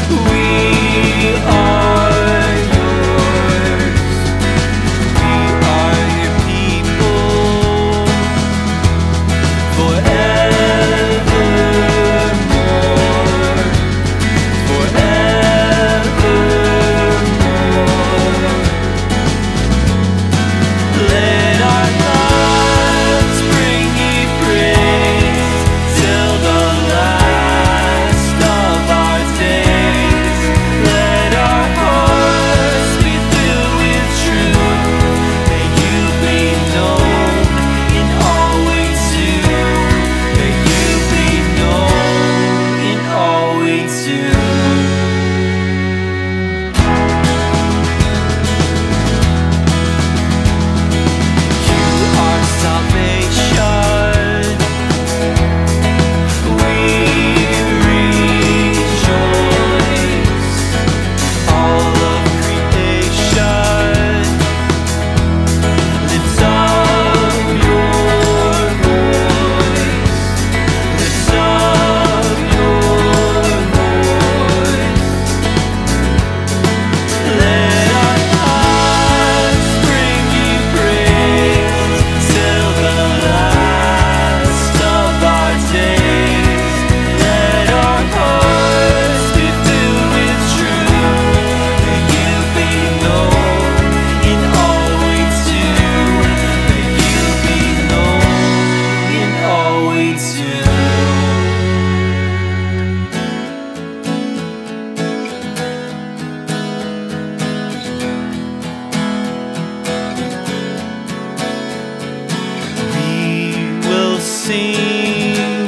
sing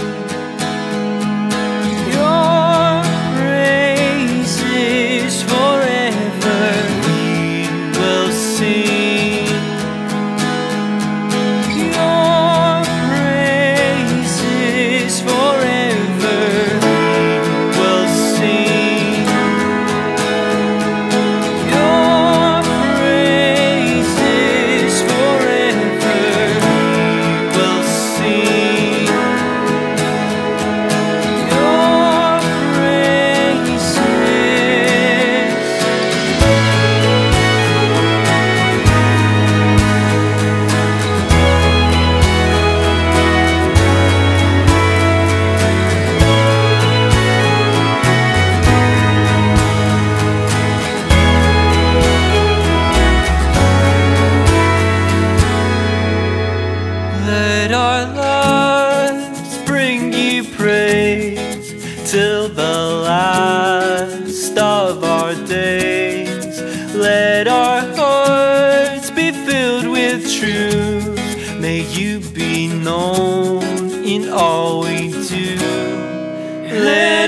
your praises forever. We will sing your praises forever. We will sing your praises forever. We will sing your praises. Let our lives bring you praise till the last of our days. Let our hearts be filled with truth. May you be known in all we do. Let